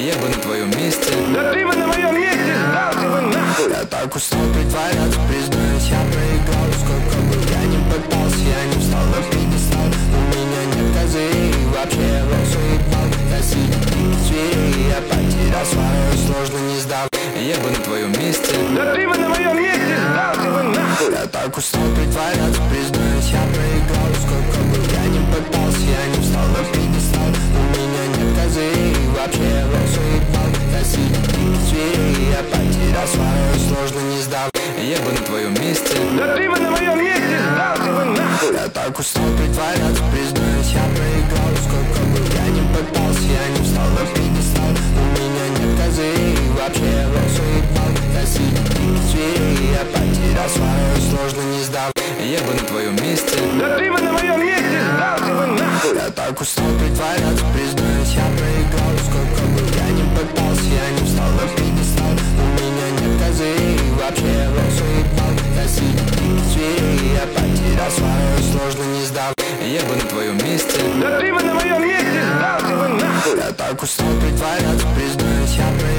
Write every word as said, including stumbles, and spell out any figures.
Я бы на твоем месте. Да ты бы на моем месте сдал, ты бы нахуй. Я так устал притворяться, признаюсь, я проиграл. Сколько бы я не пытался, я не встал на пьедестал. У меня нет козырей, вообще я бросу ебал. Я сидит дикий зверей, я потерял свое, сложно не сдам. Я бы на твоем месте. Да ты бы на моем месте сдал, ты бы нахуй. Я так устал притворяться, признаюсь, я проиграл. Сколько бы я не пытался, я не встал на пьедестал. У меня нет козырей, вообще я бросу ебал. Я сидит дикий зверей, я потерял свое, сложно не сдам. Я бы на твоем месте. Да ты бы на моем месте сдал, ты бы нахуй. Я так устал притворяться, признаюсь, я проиграл. Сколько бы я не пытался, я не встал на пьедестал. У меня нет козырей, вообще я бросу ебал. Я сидит дикий зверей, я потерял свое, сложно не сдам. Я бы на твоем месте. Да ты бы на моем месте сдал, ты бы нахуй. Я так устал притворяться, признаюсь, я проиграл. Сколько бы я не пытался, я не встал на пьедестал. У меня нет козырей, вообще я бросу ебал. Я сидит дикий зверей, я потерял свое, сложно не сдам. Я бы на твоем месте. Да ты бы на моем месте сдал, ты бы нахуй. Я так устал притворяться, признаюсь, я проиграл.